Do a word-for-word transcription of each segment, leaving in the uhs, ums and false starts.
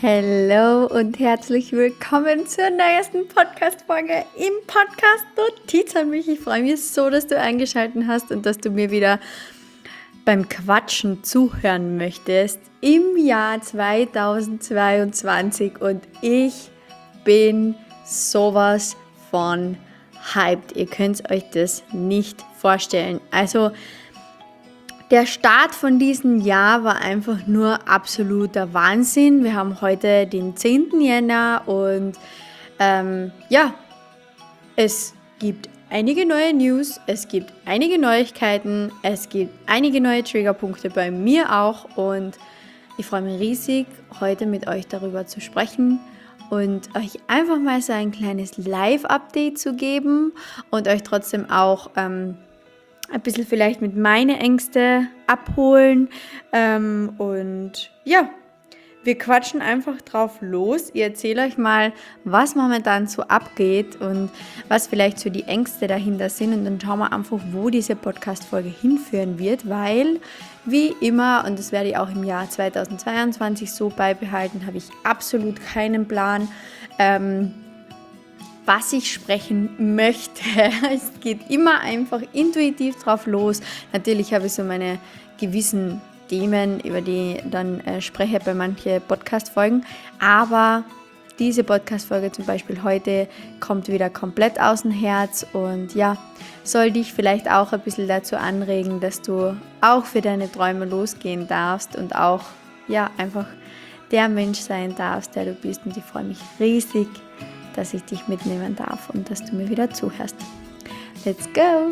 Hallo und herzlich willkommen zur neuesten Podcast-Folge im Podcast Notiz an mich. Ich freue mich so, dass du eingeschaltet hast und dass du mir wieder beim Quatschen zuhören möchtest im Jahr zweitausendzweiundzwanzig und ich bin sowas von hyped. Ihr könnt euch das nicht vorstellen. Also der Start von diesem Jahr war einfach nur absoluter Wahnsinn. Wir haben heute den zehnten Jänner und ähm, ja, es gibt einige neue News, es gibt einige Neuigkeiten, es gibt einige neue Triggerpunkte bei mir auch und ich freue mich riesig, heute mit euch darüber zu sprechen und euch einfach mal so ein kleines Live-Update zu geben und euch trotzdem auch ähm, ein bisschen vielleicht mit meinen Ängsten abholen ähm, und ja, wir quatschen einfach drauf los. Ich erzähle euch mal, was momentan so abgeht und was vielleicht so die Ängste dahinter sind und dann schauen wir einfach, wo diese Podcast-Folge hinführen wird, weil wie immer, und das werde ich auch im Jahr zweitausendzweiundzwanzig so beibehalten, habe ich absolut keinen Plan, ähm, was ich sprechen möchte. Es geht immer einfach intuitiv drauf los. Natürlich habe ich so meine gewissen Themen, über die ich dann äh, spreche bei manchen Podcast-Folgen. Aber diese Podcast-Folge zum Beispiel heute kommt wieder komplett aus dem Herz und ja, soll dich vielleicht auch ein bisschen dazu anregen, dass du auch für deine Träume losgehen darfst und auch ja, einfach der Mensch sein darfst, der du bist. Und ich freue mich riesig, dass ich dich mitnehmen darf und dass du mir wieder zuhörst. Let's go!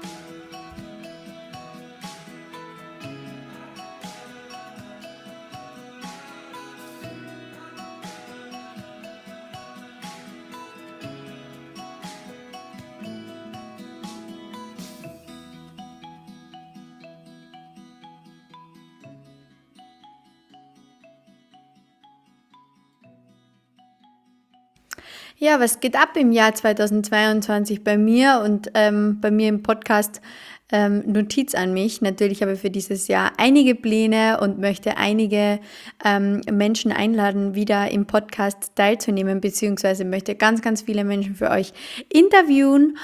Ja, was geht ab im Jahr zweitausendzweiundzwanzig bei mir und ähm, bei mir im Podcast ähm, Notiz an mich? Natürlich habe ich für dieses Jahr einige Pläne und möchte einige ähm, Menschen einladen, wieder im Podcast teilzunehmen, beziehungsweise möchte ganz, ganz viele Menschen für euch interviewen.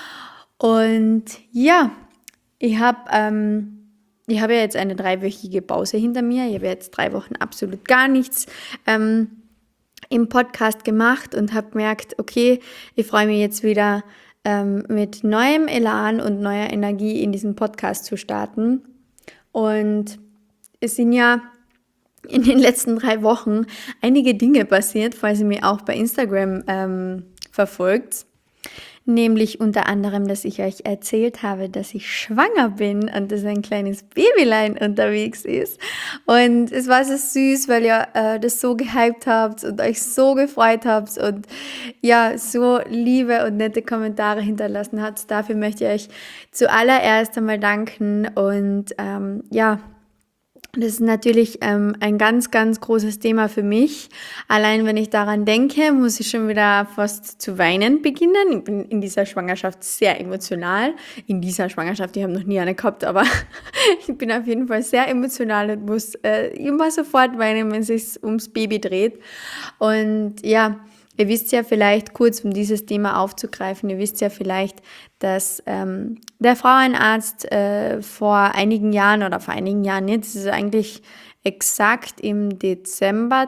Und ja, ich habe ähm, ich habe ja jetzt eine dreiwöchige Pause hinter mir. Ich habe jetzt drei Wochen absolut gar nichts ähm, im Podcast gemacht und habe gemerkt, okay, ich freue mich jetzt wieder ähm, mit neuem Elan und neuer Energie in diesen Podcast zu starten. Und es sind ja in den letzten drei Wochen einige Dinge passiert, falls ihr mich auch bei Instagram ähm, verfolgt. Nämlich unter anderem, dass ich euch erzählt habe, dass ich schwanger bin und dass ein kleines Babylein unterwegs ist. Und es war so süß, weil ihr äh, das so gehypt habt und euch so gefreut habt und ja, so liebe und nette Kommentare hinterlassen habt. Dafür möchte ich euch zuallererst einmal danken und ähm, ja, das ist natürlich ähm, ein ganz, ganz großes Thema für mich. Allein wenn ich daran denke, muss ich schon wieder fast zu weinen beginnen. Ich bin in dieser Schwangerschaft sehr emotional. In dieser Schwangerschaft, ich habe noch nie eine gehabt, aber ich bin auf jeden Fall sehr emotional und muss äh, immer sofort weinen, wenn es sich ums Baby dreht. Und ja, ihr wisst ja vielleicht, kurz um dieses Thema aufzugreifen, ihr wisst ja vielleicht, dass ähm, der Frauenarzt äh, vor einigen Jahren oder vor einigen Jahren nicht, das ist eigentlich exakt im Dezember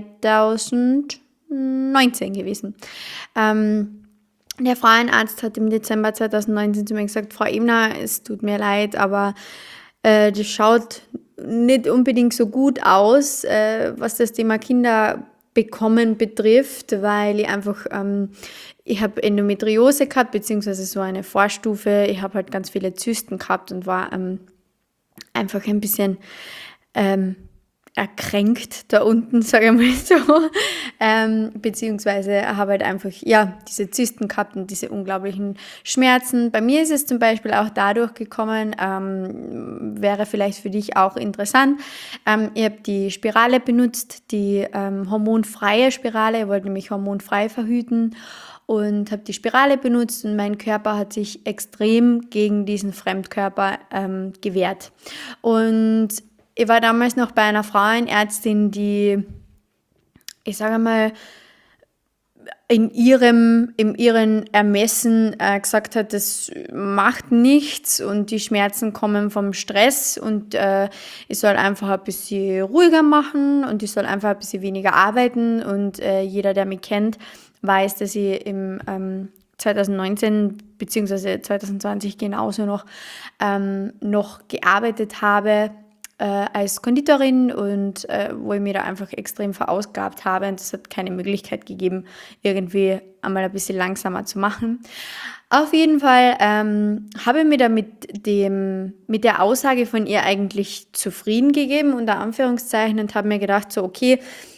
zweitausendneunzehn gewesen. Ähm, der Frauenarzt hat im Dezember zweitausendneunzehn zu mir gesagt, Frau Ebner, es tut mir leid, aber äh, das schaut nicht unbedingt so gut aus, äh, was das Thema Kinder bekommen betrifft, weil ich einfach, ähm, ich habe Endometriose gehabt, beziehungsweise so eine Vorstufe. Ich habe halt ganz viele Zysten gehabt und war ähm, einfach ein bisschen ähm, erkränkt da unten, sage ich mal so, ähm, beziehungsweise habe halt einfach, ja, diese Zysten gehabt und diese unglaublichen Schmerzen. Bei mir ist es zum Beispiel auch dadurch gekommen, ähm, wäre vielleicht für dich auch interessant, ähm, ich habe die Spirale benutzt, die ähm, hormonfreie Spirale, ich wollte nämlich hormonfrei verhüten und habe die Spirale benutzt und mein Körper hat sich extrem gegen diesen Fremdkörper ähm, gewehrt. Und ich war damals noch bei einer Frauenärztin, die ich sage mal, in ihrem, in ihren Ermessen äh, gesagt hat, das macht nichts und die Schmerzen kommen vom Stress und äh, ich soll einfach ein bisschen ruhiger machen und ich soll einfach ein bisschen weniger arbeiten und äh, jeder, der mich kennt, weiß, dass ich im ähm, zwanzig neunzehn bzw. zwanzig zwanzig genauso noch, ähm, noch gearbeitet habe äh, als Konditorin und äh, wo ich mir da einfach extrem verausgabt habe und es hat keine Möglichkeit gegeben, irgendwie einmal ein bisschen langsamer zu machen. Auf jeden Fall ähm, habe ich mir da mit, dem, mit der Aussage von ihr eigentlich zufrieden gegeben, unter Anführungszeichen, und habe mir gedacht, so okay,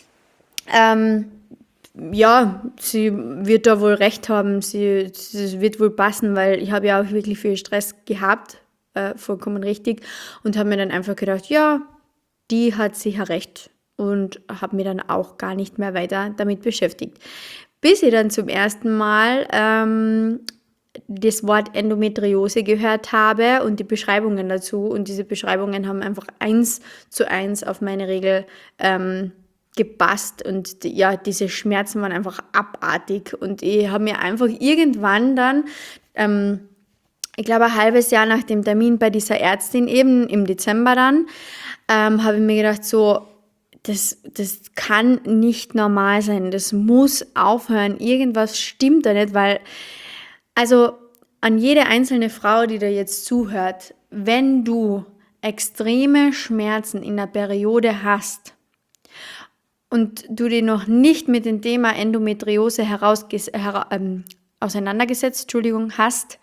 ähm, ja, sie wird da wohl recht haben, sie, sie wird wohl passen, weil ich habe ja auch wirklich viel Stress gehabt, äh, vollkommen richtig, und habe mir dann einfach gedacht, ja, die hat sicher recht und habe mir dann auch gar nicht mehr weiter damit beschäftigt. Bis ich dann zum ersten Mal ähm, das Wort Endometriose gehört habe und die Beschreibungen dazu, und diese Beschreibungen haben einfach eins zu eins auf meine Regel ähm, gepasst und ja, diese Schmerzen waren einfach abartig und ich habe mir einfach irgendwann dann, ähm, ich glaube ein halbes Jahr nach dem Termin bei dieser Ärztin eben, im Dezember dann, ähm, habe ich mir gedacht, so, das, das kann nicht normal sein, das muss aufhören, irgendwas stimmt da nicht, weil, also an jede einzelne Frau, die da jetzt zuhört, wenn du extreme Schmerzen in der Periode hast, und du dich noch nicht mit dem Thema Endometriose herausges- hera- ähm, auseinandergesetzt, Entschuldigung, hast,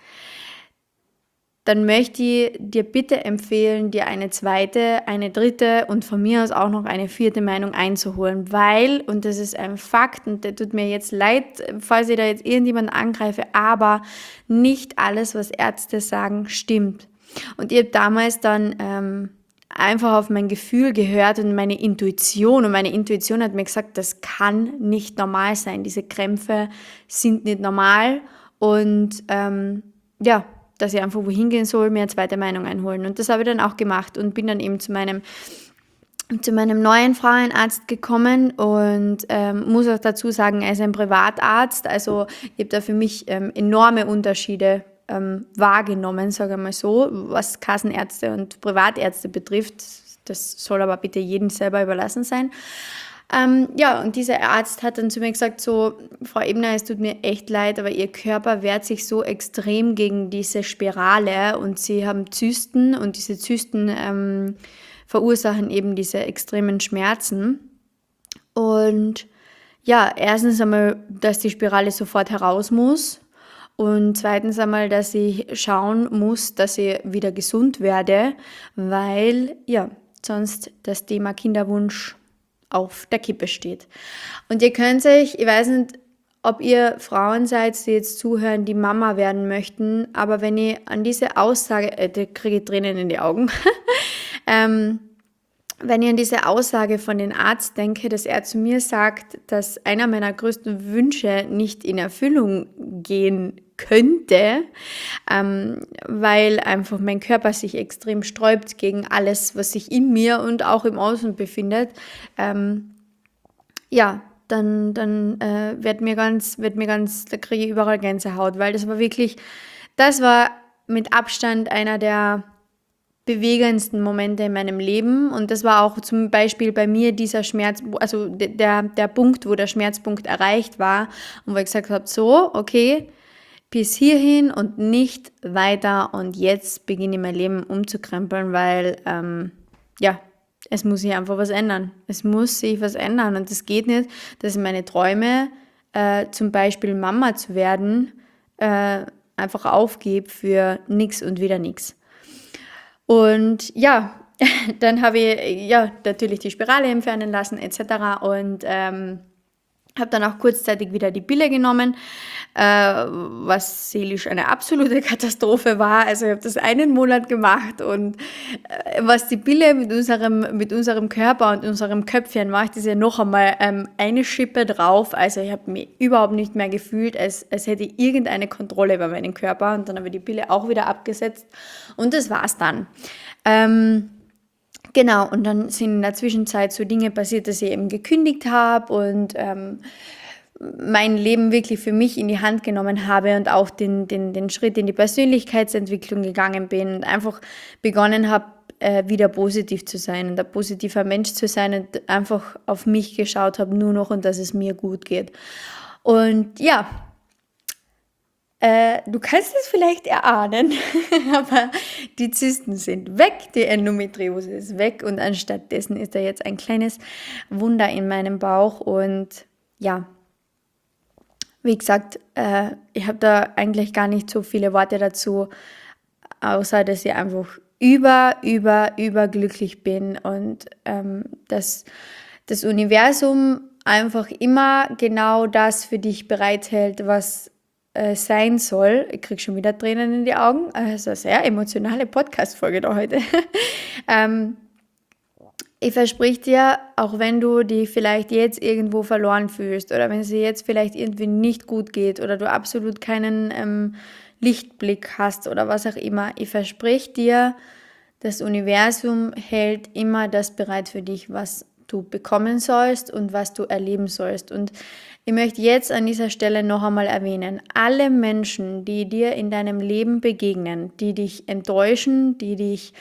dann möchte ich dir bitte empfehlen, dir eine zweite, eine dritte und von mir aus auch noch eine vierte Meinung einzuholen, weil, und das ist ein Fakt und der tut mir jetzt leid, falls ich da jetzt irgendjemanden angreife, aber nicht alles, was Ärzte sagen, stimmt. Und ich habe damals dann ähm, einfach auf mein Gefühl gehört und meine Intuition. Und meine Intuition hat mir gesagt, das kann nicht normal sein. Diese Krämpfe sind nicht normal. Und ähm, ja, dass ich einfach wohin gehen soll, mir eine zweite Meinung einholen. Und das habe ich dann auch gemacht und bin dann eben zu meinem zu meinem neuen Frauenarzt gekommen und ähm, muss auch dazu sagen, er ist ein Privatarzt. Also ich habe da für mich ähm, enorme Unterschiede ähm, wahrgenommen, sage ich mal so, was Kassenärzte und Privatärzte betrifft. Das soll aber bitte jedem selber überlassen sein. Ähm, ja, und dieser Arzt hat dann zu mir gesagt, so, Frau Ebner, es tut mir echt leid, aber Ihr Körper wehrt sich so extrem gegen diese Spirale und Sie haben Zysten und diese Zysten ähm, verursachen eben diese extremen Schmerzen. Und ja, erstens einmal, dass die Spirale sofort heraus muss und zweitens einmal, dass ich schauen muss, dass ich wieder gesund werde, weil ja, sonst das Thema Kinderwunsch auf der Kippe steht. Und ihr könnt euch, ich weiß nicht, ob ihr Frauen seid, die jetzt zuhören, die Mama werden möchten, aber wenn ihr an diese Aussage, äh, da kriege ich Tränen in die Augen, ähm, wenn ich an diese Aussage von dem Arzt denke, dass er zu mir sagt, dass einer meiner größten Wünsche nicht in Erfüllung gehen könnte, ähm, weil einfach mein Körper sich extrem sträubt gegen alles, was sich in mir und auch im Außen befindet, ähm, ja, dann, dann äh, wird mir ganz, wird mir ganz, da kriege ich überall Gänsehaut, weil das war wirklich, das war mit Abstand einer der bewegendsten Momente in meinem Leben und das war auch zum Beispiel bei mir dieser Schmerz, also der, der Punkt, wo der Schmerzpunkt erreicht war und wo ich gesagt habe, so, okay, bis hierhin und nicht weiter und jetzt beginne ich mein Leben umzukrempeln, weil, ähm, ja, es muss sich einfach was ändern. Es muss sich was ändern und es geht nicht, dass ich meine Träume, äh, zum Beispiel Mama zu werden, äh, einfach aufgebe für nichts und wieder nichts. Und ja, dann habe ich ja natürlich die Spirale entfernen lassen et cetera. Und ähm, habe dann auch kurzzeitig wieder die Pille genommen, äh, was seelisch eine absolute Katastrophe war. Also ich habe das einen Monat gemacht und äh, was die Pille mit unserem, mit unserem Körper und unserem Köpfchen macht, ist ja noch einmal ähm, eine Schippe drauf. Also ich habe mich überhaupt nicht mehr gefühlt, als, als hätte ich irgendeine Kontrolle über meinen Körper. Und dann habe ich die Pille auch wieder abgesetzt und das war's dann. Ähm, Genau, und dann sind in der Zwischenzeit so Dinge passiert, dass ich eben gekündigt habe und ähm, mein Leben wirklich für mich in die Hand genommen habe und auch den, den, den Schritt in die Persönlichkeitsentwicklung gegangen bin und einfach begonnen habe, äh, wieder positiv zu sein und ein positiver Mensch zu sein und einfach auf mich geschaut habe, nur noch und dass es mir gut geht. Und ja, äh, du kannst es vielleicht erahnen, aber die Zysten sind weg, die Endometriose ist weg und anstatt dessen ist da jetzt ein kleines Wunder in meinem Bauch und ja, wie gesagt, äh, ich habe da eigentlich gar nicht so viele Worte dazu, außer dass ich einfach über, über, überglücklich bin und ähm, dass das Universum einfach immer genau das für dich bereithält, was äh, sein soll. Ich kriege schon wieder Tränen in die Augen. Also eine sehr emotionale Podcast-Folge da heute. ähm, Ich verspreche dir, auch wenn du dich vielleicht jetzt irgendwo verloren fühlst oder wenn es dir jetzt vielleicht irgendwie nicht gut geht oder du absolut keinen ähm, Lichtblick hast oder was auch immer, ich verspreche dir, das Universum hält immer das bereit für dich, was du bekommen sollst und was du erleben sollst. Und ich möchte jetzt an dieser Stelle noch einmal erwähnen, alle Menschen, die dir in deinem Leben begegnen, die dich enttäuschen, die dich,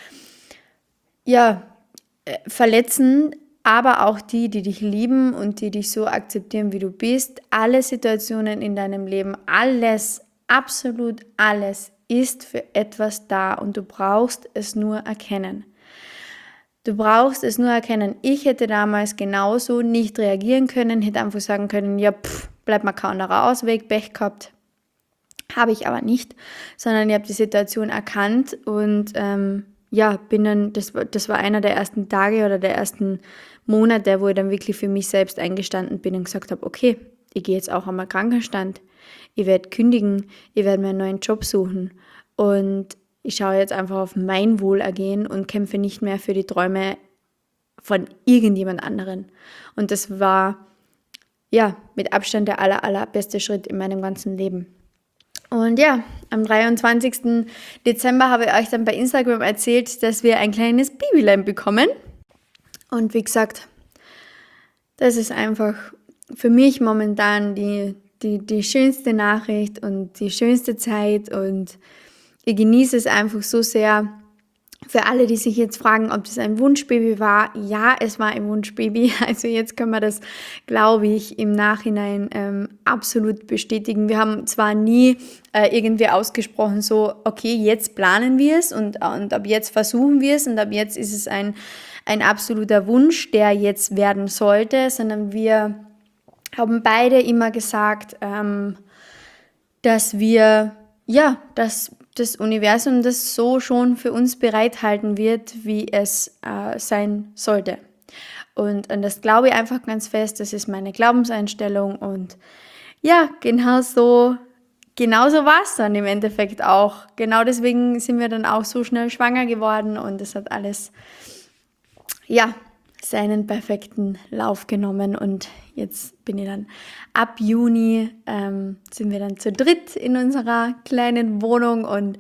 ja, verletzen, aber auch die, die dich lieben und die dich so akzeptieren, wie du bist. Alle Situationen in deinem Leben, alles, absolut alles ist für etwas da und du brauchst es nur erkennen. Du brauchst es nur erkennen. Ich hätte damals genauso nicht reagieren können, hätte einfach sagen können, ja, pff, bleibt mir kein anderer Ausweg, Pech gehabt. Habe ich aber nicht, sondern ich habe die Situation erkannt und ähm, ja, bin dann, das, das war einer der ersten Tage oder der ersten Monate, wo ich dann wirklich für mich selbst eingestanden bin und gesagt habe, okay, ich gehe jetzt auch einmal Krankenstand, ich werde kündigen, ich werde mir einen neuen Job suchen und ich schaue jetzt einfach auf mein Wohlergehen und kämpfe nicht mehr für die Träume von irgendjemand anderen. Und das war, ja, mit Abstand der aller, allerbeste Schritt in meinem ganzen Leben. Und ja, am dreiundzwanzigsten Dezember habe ich euch dann bei Instagram erzählt, dass wir ein kleines Babylein bekommen. Und wie gesagt, das ist einfach für mich momentan die, die, die schönste Nachricht und die schönste Zeit. Und ich genieße es einfach so sehr. Für alle, die sich jetzt fragen, ob das ein Wunschbaby war, ja, es war ein Wunschbaby. Also jetzt können wir das, glaube ich, im Nachhinein ähm, absolut bestätigen. Wir haben zwar nie äh, irgendwie ausgesprochen, so, okay, jetzt planen wir es und, und ab jetzt versuchen wir es und ab jetzt ist es ein, ein absoluter Wunsch, der jetzt werden sollte, sondern wir haben beide immer gesagt, ähm, dass wir, ja, dass das Universum das so schon für uns bereithalten wird, wie es äh, sein sollte. Und an das glaube ich einfach ganz fest, das ist meine Glaubenseinstellung und ja, genau so, genauso war es dann im Endeffekt auch. Genau deswegen sind wir dann auch so schnell schwanger geworden und es hat alles, ja, seinen perfekten Lauf genommen und jetzt bin ich dann ab Juni, ähm, sind wir dann zu dritt in unserer kleinen Wohnung und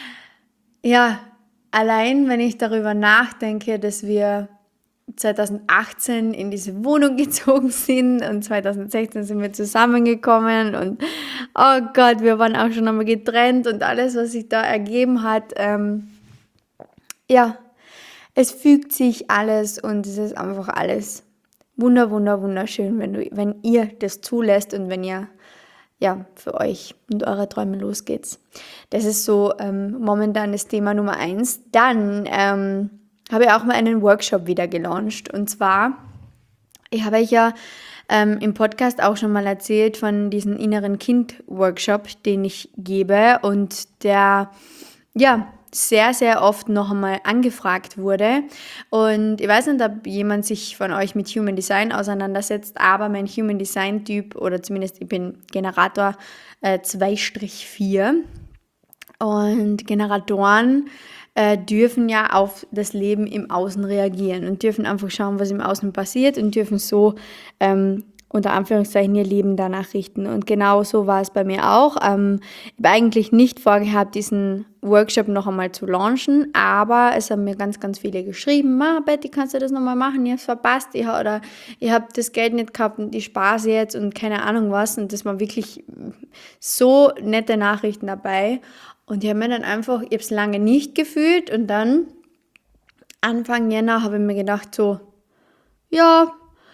ja, allein wenn ich darüber nachdenke, dass wir zweitausendachtzehn in diese Wohnung gezogen sind und zweitausendsechzehn sind wir zusammengekommen und oh Gott, wir waren auch schon einmal getrennt und alles, was sich da ergeben hat, ähm, ja, es fügt sich alles und es ist einfach alles wunder, wunder, wunderschön, wenn, du, wenn ihr das zulässt und wenn ihr ja, für euch und eure Träume losgeht. Das ist so ähm, momentan das Thema Nummer eins. Dann ähm, habe ich auch mal einen Workshop wieder gelauncht und zwar, ich habe euch ja ähm, im Podcast auch schon mal erzählt von diesem inneren Kind-Workshop, den ich gebe und der, ja, sehr, sehr oft noch einmal angefragt wurde. Und ich weiß nicht, ob jemand sich von euch mit Human Design auseinandersetzt, aber mein Human Design Typ, oder zumindest ich bin Generator äh, zwei vier und Generatoren äh, dürfen ja auf das Leben im Außen reagieren und dürfen einfach schauen, was im Außen passiert und dürfen so ähm, unter Anführungszeichen ihr Leben danach richten. Und genau so war es bei mir auch. Ähm, ich habe eigentlich nicht vorgehabt, diesen Workshop noch einmal zu launchen, aber es haben mir ganz, ganz viele geschrieben, Ma, Betty, kannst du das nochmal machen? Ich habe es verpasst, ich, oder ich habe das Geld nicht gehabt und ich spare jetzt und keine Ahnung was. Und das waren wirklich so nette Nachrichten dabei. Und ich habe mir dann einfach, ich habe es lange nicht gefühlt und dann Anfang Jänner habe ich mir gedacht so, ja,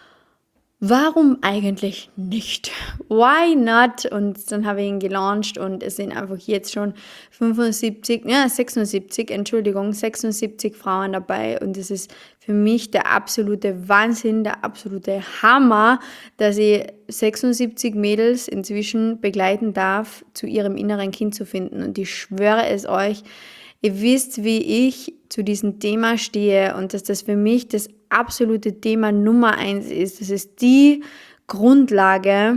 warum eigentlich nicht? Why not? Und dann habe ich ihn gelauncht und es sind einfach jetzt schon fünfundsiebzig, ja, sechsundsiebzig, Entschuldigung, sechsundsiebzig Frauen dabei und es ist für mich der absolute Wahnsinn, der absolute Hammer, dass ich sechsundsiebzig Mädels inzwischen begleiten darf, zu ihrem inneren Kind zu finden und ich schwöre es euch, ihr wisst, wie ich zu diesem Thema stehe und dass das für mich das absolute Thema Nummer eins ist. Das ist die Grundlage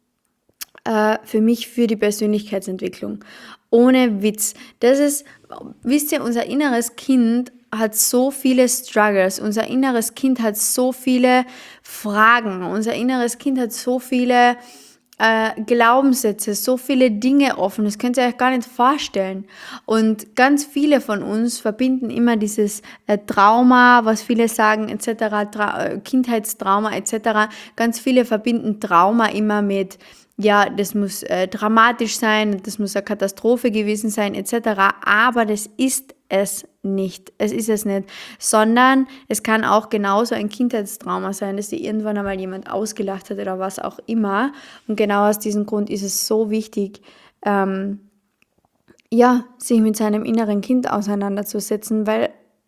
äh, für mich für die Persönlichkeitsentwicklung. Ohne Witz. Das ist, wisst ihr, unser inneres Kind hat so viele Struggles. Unser inneres Kind hat so viele Fragen. Unser inneres Kind hat so viele äh, Glaubenssätze, so viele Dinge offen, das könnt ihr euch gar nicht vorstellen. Und ganz viele von uns verbinden immer dieses äh, Trauma, was viele sagen, et cetera, Tra- Kindheitstrauma et cetera. Ganz viele verbinden Trauma immer mit, ja, das muss äh, dramatisch sein, das muss eine Katastrophe gewesen sein et cetera. Aber das ist es nicht. Es ist es nicht. Sondern es kann auch genauso ein Kindheitstrauma sein, dass dir irgendwann einmal jemand ausgelacht hat oder was auch immer. Und genau aus diesem Grund ist es so wichtig, ähm, ja, sich mit seinem inneren Kind auseinanderzusetzen, weil,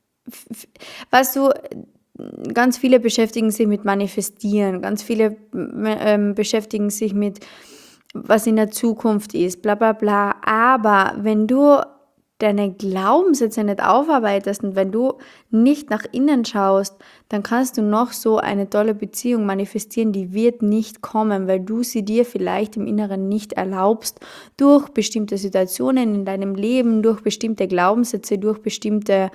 weißt du, ganz viele beschäftigen sich mit Manifestieren, ganz viele ähm, beschäftigen sich mit, was in der Zukunft ist, bla bla bla. Aber wenn du deine Glaubenssätze nicht aufarbeitest und wenn du nicht nach innen schaust, dann kannst du noch so eine tolle Beziehung manifestieren, die wird nicht kommen, weil du sie dir vielleicht im Inneren nicht erlaubst, durch bestimmte Situationen in deinem Leben, durch bestimmte Glaubenssätze, durch bestimmte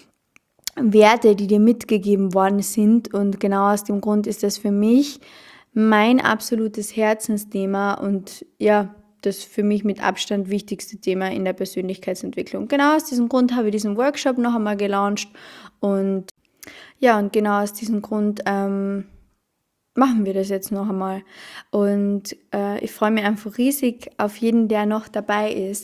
Werte, die dir mitgegeben worden sind. Und genau aus dem Grund ist das für mich mein absolutes Herzensthema und ja, das für mich mit Abstand wichtigste Thema in der Persönlichkeitsentwicklung. Genau aus diesem Grund habe ich diesen Workshop noch einmal gelauncht und ja, und genau aus diesem Grund ähm, machen wir das jetzt noch einmal. Und äh, ich freue mich einfach riesig auf jeden, der noch dabei ist.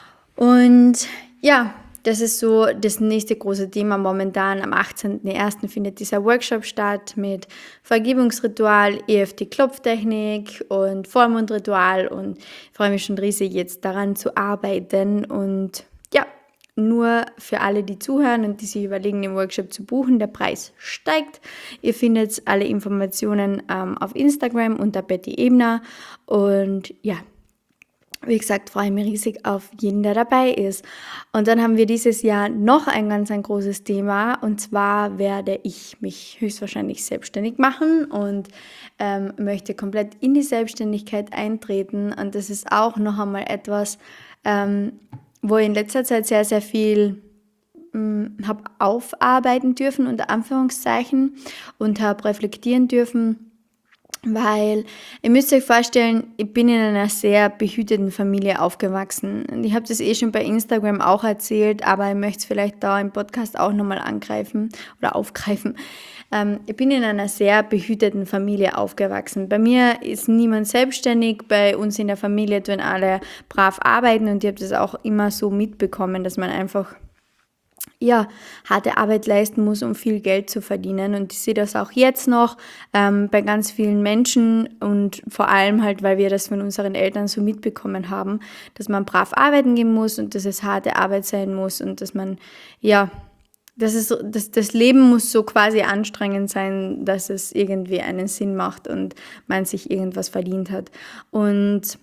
Und ja, das ist so das nächste große Thema momentan. Am achtzehnten ersten findet dieser Workshop statt mit Vergebungsritual, E F T-Klopftechnik und Vollmondritual und ich freue mich schon riesig jetzt daran zu arbeiten und ja, nur für alle, die zuhören und die sich überlegen, den Workshop zu buchen, der Preis steigt. Ihr findet alle Informationen ähm, auf Instagram unter Betty Ebner und ja, wie gesagt, freue ich mich riesig auf jeden, der dabei ist. Und dann haben wir dieses Jahr noch ein ganz ein großes Thema und zwar werde ich mich höchstwahrscheinlich selbstständig machen und ähm, möchte komplett in die Selbstständigkeit eintreten und das ist auch noch einmal etwas, ähm, wo ich in letzter Zeit sehr, sehr viel habe aufarbeiten dürfen, unter Anführungszeichen, und habe reflektieren dürfen, weil ihr müsst euch vorstellen, ich bin in einer sehr behüteten Familie aufgewachsen. Und ich habe das eh schon bei Instagram auch erzählt, aber ich möchte es vielleicht da im Podcast auch nochmal angreifen oder aufgreifen. Ähm, ich bin in einer sehr behüteten Familie aufgewachsen. Bei mir ist niemand selbstständig, bei uns in der Familie tun alle brav arbeiten und ich habe das auch immer so mitbekommen, dass man einfach ja, harte Arbeit leisten muss, um viel Geld zu verdienen. Und ich sehe das auch jetzt noch ähm, bei ganz vielen Menschen und vor allem halt, weil wir das von unseren Eltern so mitbekommen haben, dass man brav arbeiten gehen muss und dass es harte Arbeit sein muss und dass man, ja, das, ist, das, das Leben muss so quasi anstrengend sein, dass es irgendwie einen Sinn macht und man sich irgendwas verdient hat. Und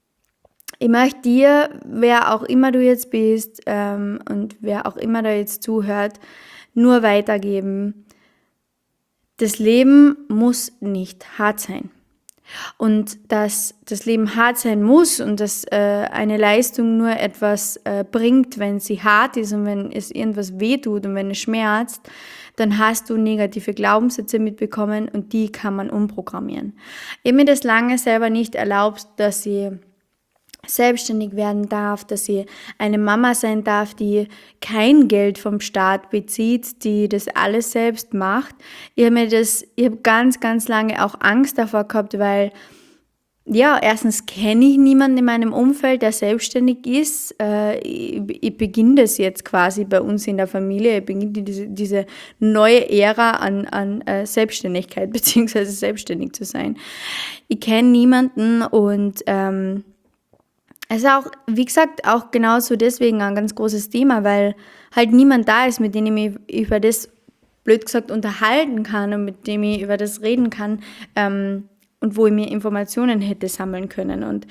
ich möchte dir, wer auch immer du jetzt bist ähm, und wer auch immer da jetzt zuhört, nur weitergeben. Das Leben muss nicht hart sein. und dass das Leben hart sein muss und dass äh, eine Leistung nur etwas äh, bringt, wenn sie hart ist und wenn es irgendwas wehtut und wenn es schmerzt, dann hast du negative Glaubenssätze mitbekommen und die kann man umprogrammieren. Ich habe mir das lange selber nicht erlaubt, dass ich selbstständig werden darf, dass sie eine Mama sein darf, die kein Geld vom Staat bezieht, die das alles selbst macht. Ich habe mir das, ich habe ganz, ganz lange auch Angst davor gehabt, weil ja, erstens kenne ich niemanden in meinem Umfeld, der selbstständig ist. Äh, ich, ich beginne das jetzt quasi bei uns in der Familie. Ich beginne diese, diese neue Ära an, an äh, Selbstständigkeit, beziehungsweise selbstständig zu sein. Ich kenne niemanden und ähm, es ist auch, wie gesagt, auch genauso deswegen ein ganz großes Thema, weil halt niemand da ist, mit dem ich mich über das, blöd gesagt, unterhalten kann und mit dem ich über das reden kann ähm, und wo ich mir Informationen hätte sammeln können. Und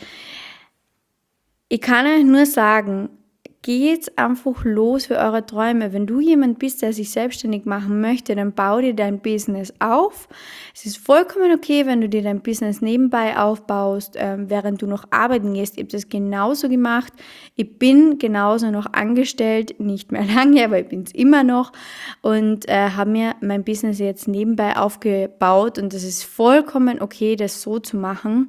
ich kann euch nur sagen, geht einfach los für eure Träume. Wenn du jemand bist, der sich selbstständig machen möchte, dann bau dir dein Business auf. Es ist vollkommen okay, wenn du dir dein Business nebenbei aufbaust, ähm, während du noch arbeiten gehst. Ich habe das genauso gemacht. Ich bin genauso noch angestellt, nicht mehr lange, aber ich bin es immer noch und äh, habe mir mein Business jetzt nebenbei aufgebaut und das ist vollkommen okay, das so zu machen.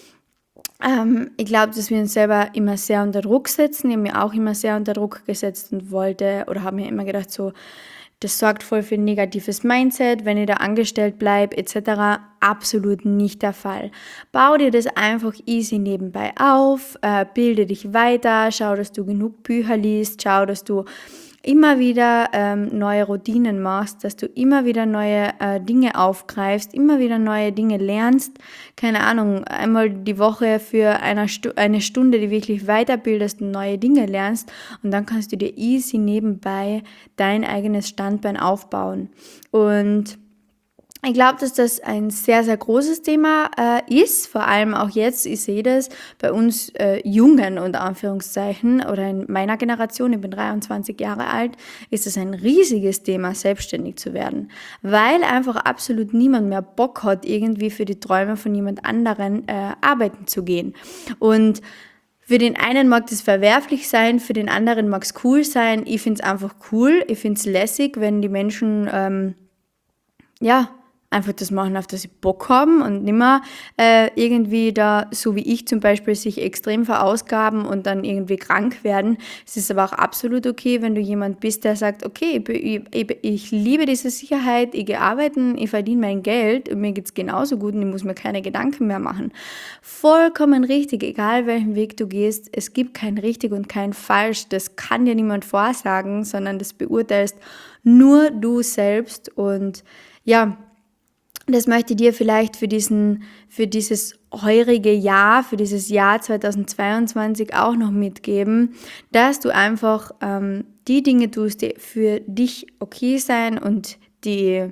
Ähm, ich glaube, dass wir uns selber immer sehr unter Druck setzen. Ich habe mir auch immer sehr unter Druck gesetzt und wollte oder habe mir immer gedacht, so, das sorgt voll für ein negatives Mindset, wenn ich da angestellt bleibe, et cetera. Absolut nicht der Fall. Bau dir das einfach easy nebenbei auf, äh, bilde dich weiter, schau, dass du genug Bücher liest, schau, dass du immer wieder ähm, neue Routinen machst, dass du immer wieder neue äh, Dinge aufgreifst, immer wieder neue Dinge lernst. Keine Ahnung, einmal die Woche für eine, Stu- eine Stunde, die wirklich weiterbildest und neue Dinge lernst und dann kannst du dir easy nebenbei dein eigenes Standbein aufbauen. Und ich glaube, dass das ein sehr, sehr großes Thema äh, ist, vor allem auch jetzt, ich sehe das bei uns äh, Jungen unter Anführungszeichen oder in meiner Generation, ich bin dreiundzwanzig Jahre alt, ist es ein riesiges Thema, selbstständig zu werden, weil einfach absolut niemand mehr Bock hat, irgendwie für die Träume von jemand anderen äh, arbeiten zu gehen. Und für den einen mag das verwerflich sein, für den anderen mag es cool sein. Ich finde es einfach cool, ich finde es lässig, wenn die Menschen, ähm, ja, einfach das machen, auf das sie Bock haben und nicht mehr äh, irgendwie da, so wie ich zum Beispiel, sich extrem verausgaben und dann irgendwie krank werden. Es ist aber auch absolut okay, wenn du jemand bist, der sagt, okay, ich, ich, ich liebe diese Sicherheit, ich gehe arbeiten, ich verdiene mein Geld und mir geht es genauso gut und ich muss mir keine Gedanken mehr machen. Vollkommen richtig, egal welchen Weg du gehst, es gibt kein richtig und kein falsch, das kann dir niemand vorsagen, sondern das beurteilst nur du selbst und ja, das möchte ich dir vielleicht für diesen, für dieses heurige Jahr, für dieses Jahr zweitausendzweiundzwanzig auch noch mitgeben, dass du einfach ähm, die Dinge tust, die für dich okay sein und die,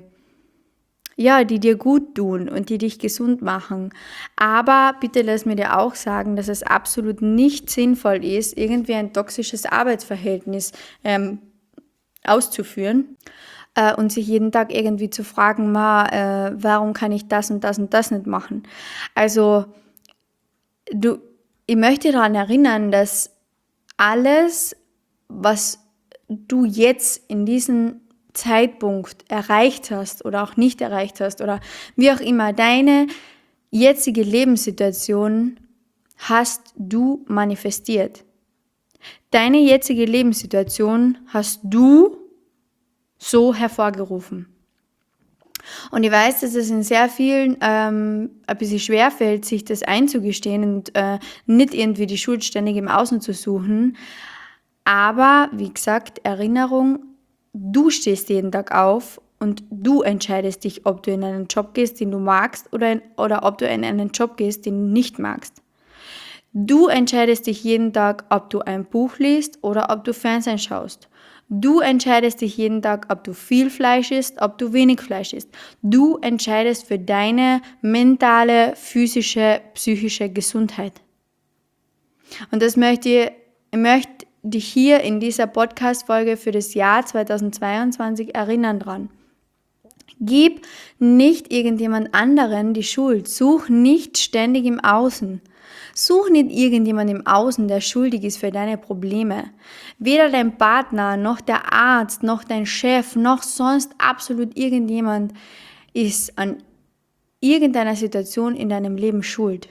ja, die dir gut tun und die dich gesund machen. Aber bitte lass mir dir auch sagen, dass es absolut nicht sinnvoll ist, irgendwie ein toxisches Arbeitsverhältnis ähm, auszuführen äh, und sich jeden Tag irgendwie zu fragen, ma, äh, warum kann ich das und das und das nicht machen? Also du, ich möchte daran erinnern, dass alles, was du jetzt in diesem Zeitpunkt erreicht hast oder auch nicht erreicht hast oder wie auch immer, deine jetzige Lebenssituation hast du manifestiert. Deine jetzige Lebenssituation hast du so hervorgerufen. Und ich weiß, dass es in sehr vielen ähm, ein bisschen schwerfällt, sich das einzugestehen und äh, nicht irgendwie die Schuld ständig im Außen zu suchen. Aber wie gesagt, Erinnerung, du stehst jeden Tag auf und du entscheidest dich, ob du in einen Job gehst, den du magst oder, in, oder ob du in einen Job gehst, den du nicht magst. Du entscheidest dich jeden Tag, ob du ein Buch liest oder ob du Fernsehen schaust. Du entscheidest dich jeden Tag, ob du viel Fleisch isst, ob du wenig Fleisch isst. Du entscheidest für deine mentale, physische, psychische Gesundheit. Und das möchte ich, ich möchte dich hier in dieser Podcast-Folge für das Jahr zweitausendzweiundzwanzig erinnern dran. Gib nicht irgendjemand anderen die Schuld. Such nicht ständig im Außen. Such nicht irgendjemand im Außen, der schuldig ist für deine Probleme. Weder dein Partner, noch der Arzt, noch dein Chef, noch sonst absolut irgendjemand ist an irgendeiner Situation in deinem Leben schuld.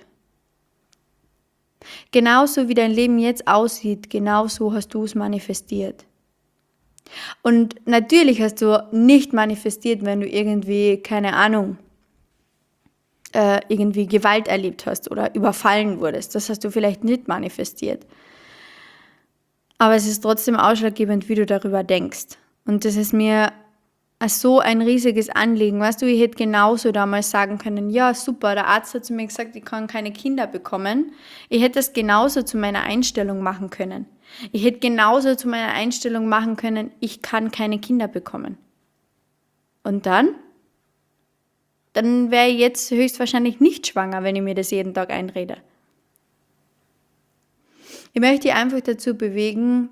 Genauso wie dein Leben jetzt aussieht, genauso hast du es manifestiert. Und natürlich hast du nicht manifestiert, wenn du irgendwie, keine Ahnung, äh, irgendwie Gewalt erlebt hast oder überfallen wurdest. Das hast du vielleicht nicht manifestiert. Aber es ist trotzdem ausschlaggebend, wie du darüber denkst. Und das ist mir so ein riesiges Anliegen. Weißt du, ich hätte genauso damals sagen können, ja super, der Arzt hat zu mir gesagt, ich kann keine Kinder bekommen. Ich hätte das genauso zu meiner Einstellung machen können. Ich hätte genauso zu meiner Einstellung machen können, ich kann keine Kinder bekommen. Und dann? Dann wäre ich jetzt höchstwahrscheinlich nicht schwanger, wenn ich mir das jeden Tag einrede. Ich möchte dich einfach dazu bewegen,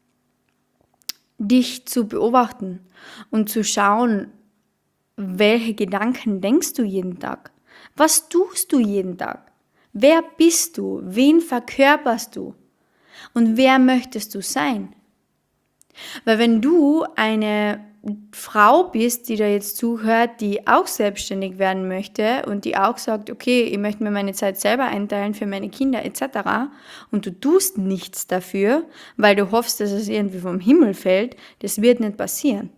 dich zu beobachten und zu schauen, welche Gedanken denkst du jeden Tag? Was tust du jeden Tag? Wer bist du? Wen verkörperst du? Und wer möchtest du sein? Weil wenn du eine Frau bist, die da jetzt zuhört, die auch selbstständig werden möchte und die auch sagt, okay, ich möchte mir meine Zeit selber einteilen für meine Kinder et cetera und du tust nichts dafür, weil du hoffst, dass es irgendwie vom Himmel fällt, das wird nicht passieren.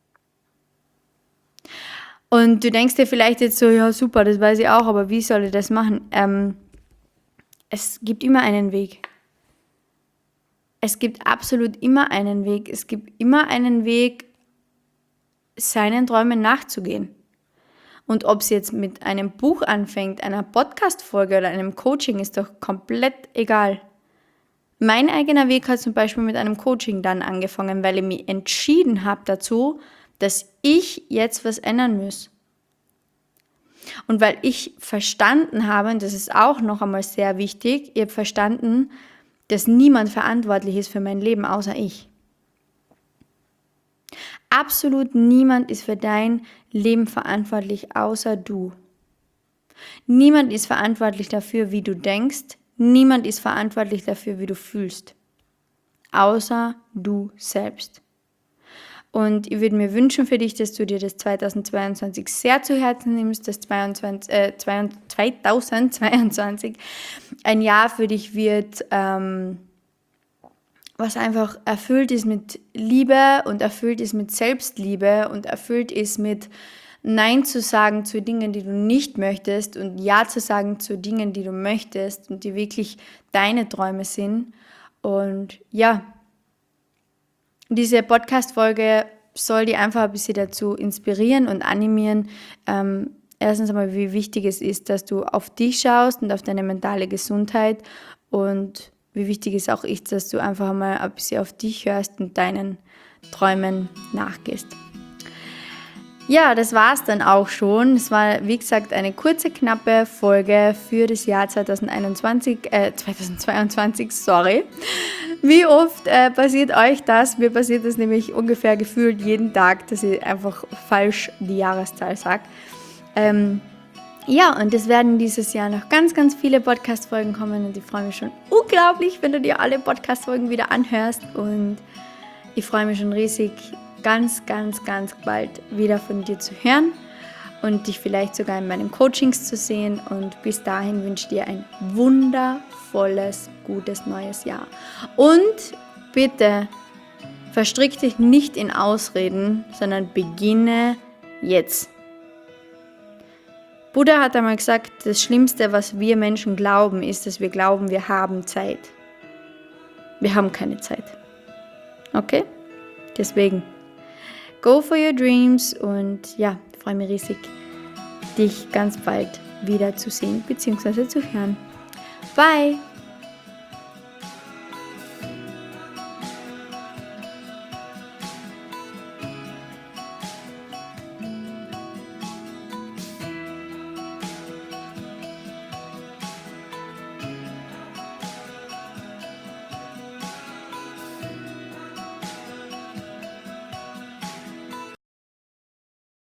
Und du denkst dir vielleicht jetzt so, ja super, das weiß ich auch, aber wie soll ich das machen? Ähm, es gibt immer einen Weg. Es gibt absolut immer einen Weg. Es gibt immer einen Weg, seinen Träumen nachzugehen. Und ob es jetzt mit einem Buch anfängt, einer Podcast-Folge oder einem Coaching, ist doch komplett egal. Mein eigener Weg hat zum Beispiel mit einem Coaching dann angefangen, weil ich mich entschieden habe dazu, dass ich jetzt was ändern muss. Und weil ich verstanden habe, und das ist auch noch einmal sehr wichtig, ich habe verstanden, dass niemand verantwortlich ist für mein Leben außer ich. Absolut niemand ist für dein Leben verantwortlich, außer du. Niemand ist verantwortlich dafür, wie du denkst. Niemand ist verantwortlich dafür, wie du fühlst. Außer du selbst. Und ich würde mir wünschen für dich, dass du dir das zweitausendzweiundzwanzig sehr zu Herzen nimmst, dass zweitausendzweiundzwanzig, äh, zweitausendzweiundzwanzig ein Jahr für dich wird, ähm, was einfach erfüllt ist mit Liebe und erfüllt ist mit Selbstliebe und erfüllt ist mit Nein zu sagen zu Dingen, die du nicht möchtest und Ja zu sagen zu Dingen, die du möchtest und die wirklich deine Träume sind. Und ja, diese Podcast-Folge soll dich einfach ein bisschen dazu inspirieren und animieren. Ähm, erstens einmal, wie wichtig es ist, dass du auf dich schaust und auf deine mentale Gesundheit und wie wichtig es auch ist, dass du einfach mal ein bisschen auf dich hörst und deinen Träumen nachgehst. Ja, das war es dann auch schon. Es war, wie gesagt, eine kurze, knappe Folge für das Jahr zweitausendeinundzwanzig, äh, zweitausendzweiundzwanzig, sorry. Wie oft äh, passiert euch das? Mir passiert das nämlich ungefähr gefühlt jeden Tag, dass ich einfach falsch die Jahreszahl sage. Ähm, ja, und es werden dieses Jahr noch ganz, ganz viele Podcast-Folgen kommen und ich freue mich schon unglaublich, wenn du dir alle Podcast-Folgen wieder anhörst und ich freue mich schon riesig, ganz, ganz, ganz bald wieder von dir zu hören und dich vielleicht sogar in meinen Coachings zu sehen. Und bis dahin wünsche ich dir ein wundervolles, gutes neues Jahr. Und bitte verstrick dich nicht in Ausreden, sondern beginne jetzt. Buddha hat einmal gesagt, das Schlimmste, was wir Menschen glauben, ist, dass wir glauben, wir haben Zeit. Wir haben keine Zeit. Okay? Deswegen. Go for your dreams und ja, ich freue mich riesig, dich ganz bald wieder zu sehen bzw. zu hören. Bye!